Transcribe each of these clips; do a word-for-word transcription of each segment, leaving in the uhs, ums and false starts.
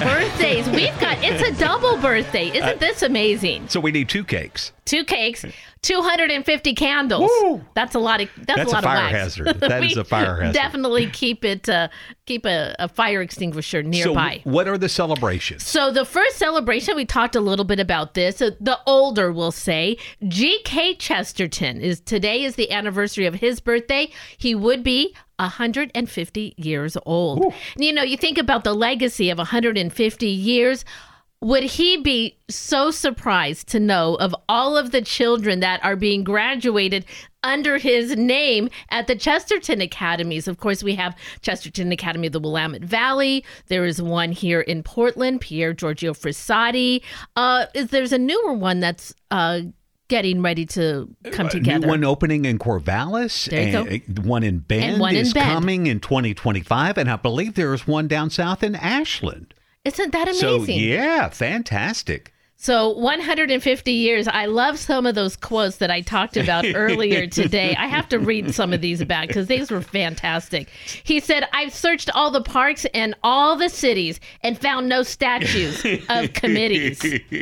birthdays. We've got, it's a double birthday. Isn't this amazing? So we need two cakes. Two cakes, two hundred fifty candles. Woo! That's a lot of that's, That's a lot a fire of wax. hazard. That is a fire hazard. Definitely keep it uh, keep a, a fire extinguisher nearby. So what are the celebrations? So the first celebration, we talked a little bit about this. Uh, the older will say, G K Chesterton is today is the anniversary of his birthday. He would be one hundred fifty years old. Ooh. You know, you think about the legacy of one hundred fifty years. Would he be so surprised to know of all of the children that are being graduated under his name at the Chesterton Academies? Of course, we have Chesterton Academy of the Willamette Valley. There is one here in Portland, Pier Giorgio Frassati. Uh, is there's a newer one that's uh, getting ready to come together. New one opening in Corvallis. There you and go. One in Bend And one in is Bend. coming in twenty twenty-five, and I believe there is one down south in Ashland. Isn't that So, amazing? yeah, fantastic. So one hundred fifty years. I love some of those quotes that I talked about earlier today. I have to read some of these back because these were fantastic. He said, I've searched all the parks and all the cities and found no statues of committees.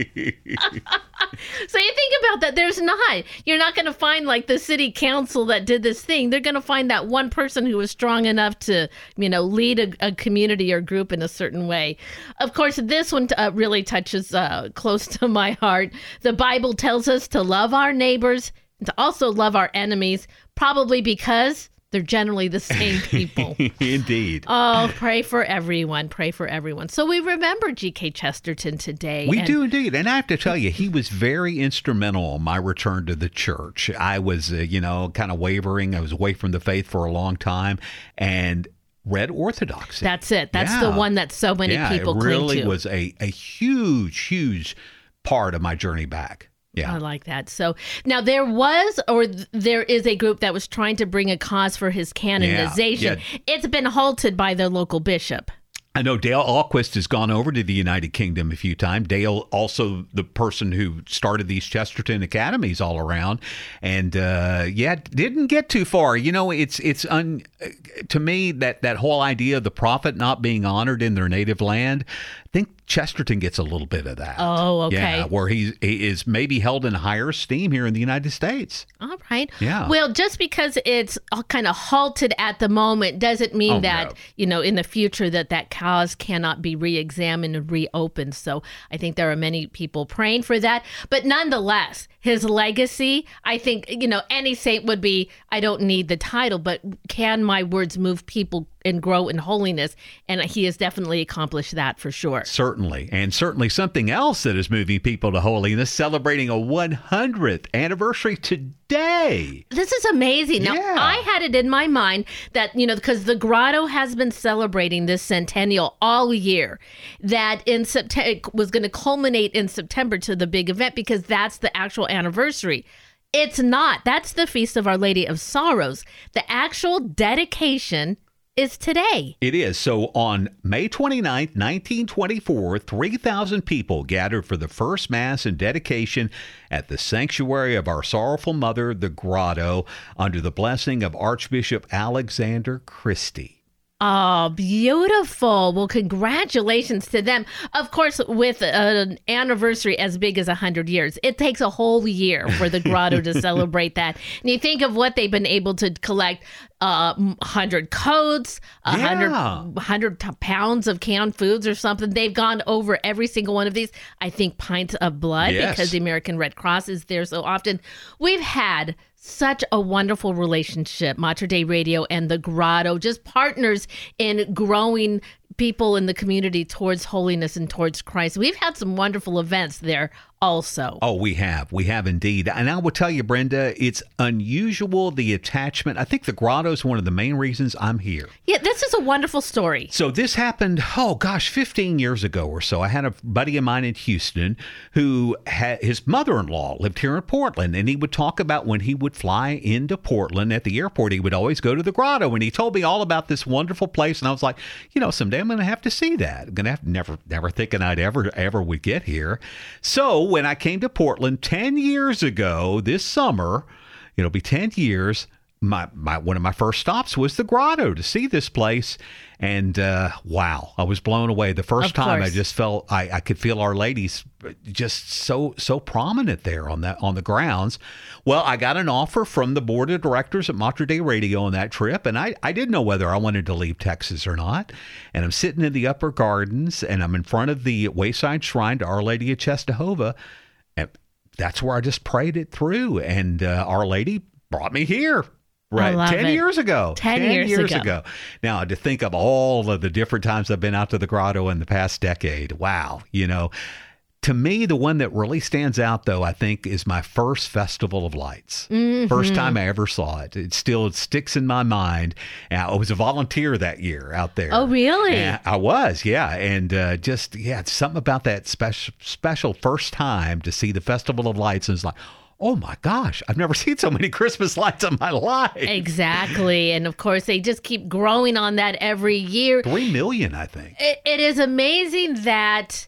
So you think about that. There's not. You're not going to find like the city council that did this thing. They're going to find that one person who was strong enough to, you know, lead a, a community or group in a certain way. Of course, this one uh, really touches uh, close to my heart. The Bible tells us to love our neighbors and to also love our enemies, probably because they're generally the same people. Indeed. Oh, pray for everyone. Pray for everyone. So we remember G K Chesterton today. We and- do indeed. And I have to tell you, he was very instrumental on my return to the church. I was, uh, you know, kind of wavering. I was away from the faith for a long time and read Orthodoxy. That's it. That's Yeah. the one that so many yeah, people it really cling to. was a, a huge, huge part of my journey back. Yeah. I like that. So now there was, or th- there is a group that was trying to bring a cause for his canonization. Yeah, It's been halted by the local bishop. I know Dale Ahlquist has gone over to the United Kingdom a few times. Dale, also the person who started these Chesterton Academies all around, and uh, yeah, didn't get too far. You know, it's it's un, to me that that whole idea of the prophet not being honored in their native land. I think Chesterton gets a little bit of that. Oh, okay. Yeah, where he, he is maybe held in higher esteem here in the United States. All right. Yeah. Well, just because it's kind of halted at the moment doesn't mean Oh, that, no. you know, in the future that that cause cannot be re-examined and reopened. So I think there are many people praying for that. But nonetheless, his legacy, I think, you know, any saint would be, I don't need the title, but can my words move people and grow in holiness? And he has definitely accomplished that for sure. Certainly. And certainly something else that is moving people to holiness, celebrating a one hundredth anniversary today. This is amazing. Now, Yeah. I had it in my mind that, you know, because the Grotto has been celebrating this centennial all year, that in September was going to culminate in September to the big event because that's the actual anniversary. It's not. That's the Feast of Our Lady of Sorrows. The actual dedication is today. It is. So on May twenty-ninth, nineteen twenty-four, three thousand people gathered for the first Mass and dedication at the sanctuary of Our Sorrowful Mother, the Grotto, under the blessing of Archbishop Alexander Christie. Oh, beautiful. Well, congratulations to them. Of course, with an anniversary as big as one hundred years, it takes a whole year for the Grotto to celebrate that. And you think of what they've been able to collect, uh, one hundred coats, one hundred, Yeah. one hundred t- pounds of canned foods or something. They've gone over every single one of these. I think pints of blood Yes. because the American Red Cross is there so often. We've had such a wonderful relationship, Mater Dei Radio and the Grotto, just partners in growing people in the community towards holiness and towards Christ. We've had some wonderful events there also. Oh, we have. We have indeed. And I will tell you, Brenda, it's unusual, the attachment. I think the Grotto is one of the main reasons I'm here. Yeah, this is a wonderful story. So this happened, oh gosh, fifteen years ago or so. I had a buddy of mine in Houston who had his mother-in-law lived here in Portland, and he would talk about when he would fly into Portland at the airport, he would always go to the Grotto, and he told me all about this wonderful place, and I was like, you know, someday I'm going to have to see that. I'm going to have never, never thinking I'd ever, ever would get here. So when I came to Portland ten years ago, this summer, it'll be ten years, my, my one of my first stops was the grotto to see this place. And uh, wow, I was blown away. The first Of time course. I just felt I, I could feel Our Lady's just so so prominent there on that on the grounds. Well, I got an offer from the board of directors at Mater Dei Radio on that trip, and I, I didn't know whether I wanted to leave Texas or not. And I'm sitting in the upper gardens, and I'm in front of the Wayside Shrine to Our Lady of Czestochowa, and that's where I just prayed it through, and uh, Our Lady brought me here. Right, love ten it. years ago. ten years ago. Now, to think of all of the different times I've been out to the grotto in the past decade, wow, you know. To me, the one that really stands out, though, I think, is my first Festival of Lights. Mm-hmm. First time I ever saw it. It still it sticks in my mind. And I was a volunteer that year out there. Oh, really? And I was, yeah. And uh, just, yeah, it's something about that special, special first time to see the Festival of Lights. And it's like, oh my gosh, I've never seen so many Christmas lights in my life. Exactly. And of course, they just keep growing on that every year. Three million, I think. It, it is amazing that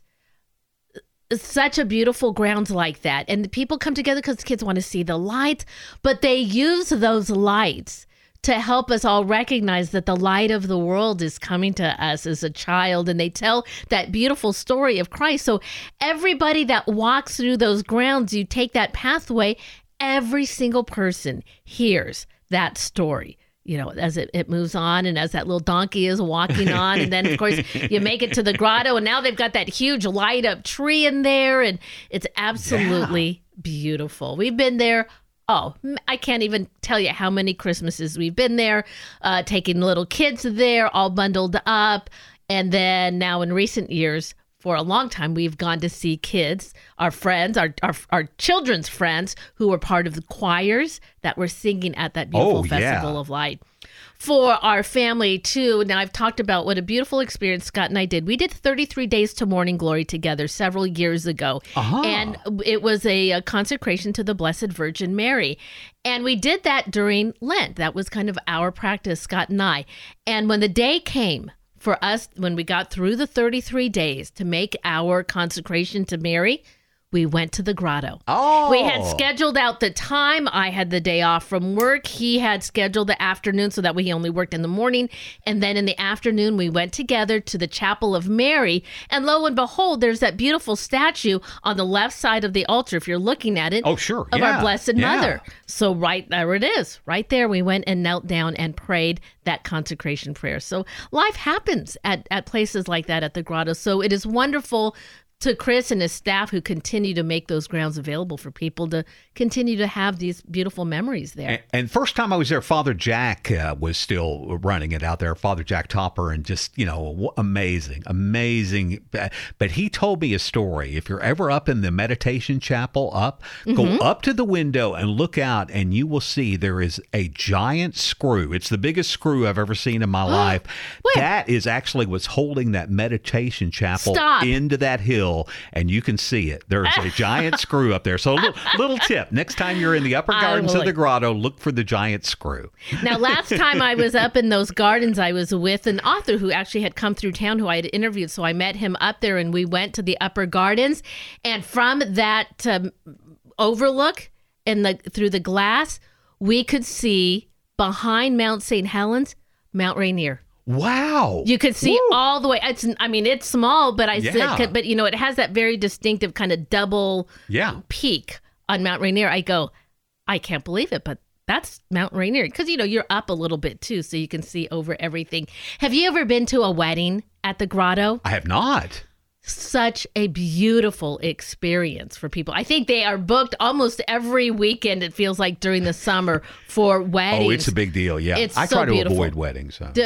such a beautiful grounds like that. And the people come together because kids want to see the lights, but they use those lights to help us all recognize that the light of the world is coming to us as a child. And they tell that beautiful story of Christ. So everybody that walks through those grounds, you take that pathway, every single person hears that story. You know, as it, it moves on and as that little donkey is walking on. And then, of course, you make it to the grotto. And now they've got that huge light up tree in there. And it's absolutely yeah. beautiful. We've been there. Oh, I can't even tell you how many Christmases we've been there, uh, taking little kids there, all bundled up. And then now in recent years, for a long time, we've gone to see kids, our friends, our our, our children's friends who were part of the choirs that were singing at that beautiful oh, Festival yeah. of Light. For our family, too, now I've talked about what a beautiful experience Scott and I did. We did thirty-three Days to Morning Glory together several years ago. Uh-huh. And it was a, a consecration to the Blessed Virgin Mary. And we did that during Lent. That was kind of our practice, Scott and I. And when the day came for us, when we got through the thirty-three days to make our consecration to Mary, we went to the grotto. Oh. We had scheduled out the time. I had the day off from work. He had scheduled the afternoon so that way he only worked in the morning. And then in the afternoon, we went together to the Chapel of Mary. And lo and behold, there's that beautiful statue on the left side of the altar, if you're looking at it. Oh, sure. Of yeah. our Blessed yeah. Mother. So right there it is. Right there, we went and knelt down and prayed that consecration prayer. So life happens at, at places like that at the grotto. So it is wonderful to Chris and his staff who continue to make those grounds available for people to continue to have these beautiful memories there. And, and first time I was there, Father Jack uh, was still running it out there, Father Jack Topper, and just, you know, amazing, amazing. But he told me a story. If you're ever up in the meditation chapel up, mm-hmm. go up to the window and look out, and you will see there is a giant screw. It's the biggest screw I've ever seen in my life. That is actually what's holding that meditation chapel Stop. into that hill. And you can see it. There's a giant screw up there. So a little, little tip. Next time you're in the upper gardens of the grotto, look for the giant screw. Now, last time I was up in those gardens, I was with an author who actually had come through town who I had interviewed. So I met him up there and we went to the upper gardens. And from that um, overlook in the through the glass, we could see behind Mount Saint Helens, Mount Rainier. Wow. You could see Woo. all the way. It's, I mean, it's small, but I Yeah. said, but you know, it has that very distinctive kind of double Yeah. peak on Mount Rainier. I go, I can't believe it, but that's Mount Rainier. Because, you know, you're up a little bit too, so you can see over everything. Have you ever been to a wedding at the grotto? I have not. Such a beautiful experience for people. I think they are booked almost every weekend, it feels like, during the summer for weddings. Oh, it's a big deal. Yeah. It's I so try to beautiful. avoid weddings. So.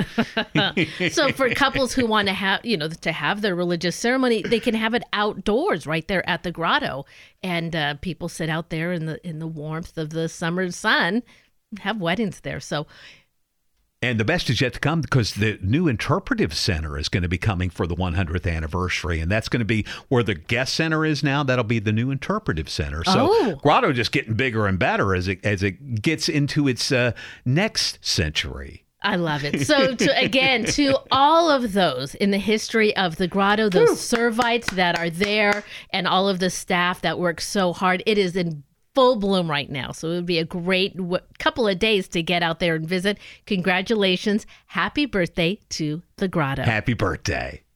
So for couples who want to have, you know, to have their religious ceremony, they can have it outdoors right there at the grotto. And uh, people sit out there in the in the warmth of the summer sun, have weddings there. So And the best is yet to come because the new interpretive center is going to be coming for the one hundredth anniversary. And that's going to be where the guest center is now. That'll be the new interpretive center. So Oh. Grotto just getting bigger and better as it as it gets into its uh, next century. I love it. So to, again, to all of those in the history of the grotto, those Servites that are there and all of the staff that work so hard, it is in full bloom right now. So it would be a great w- couple of days to get out there and visit. Congratulations. Happy birthday to the grotto. Happy birthday.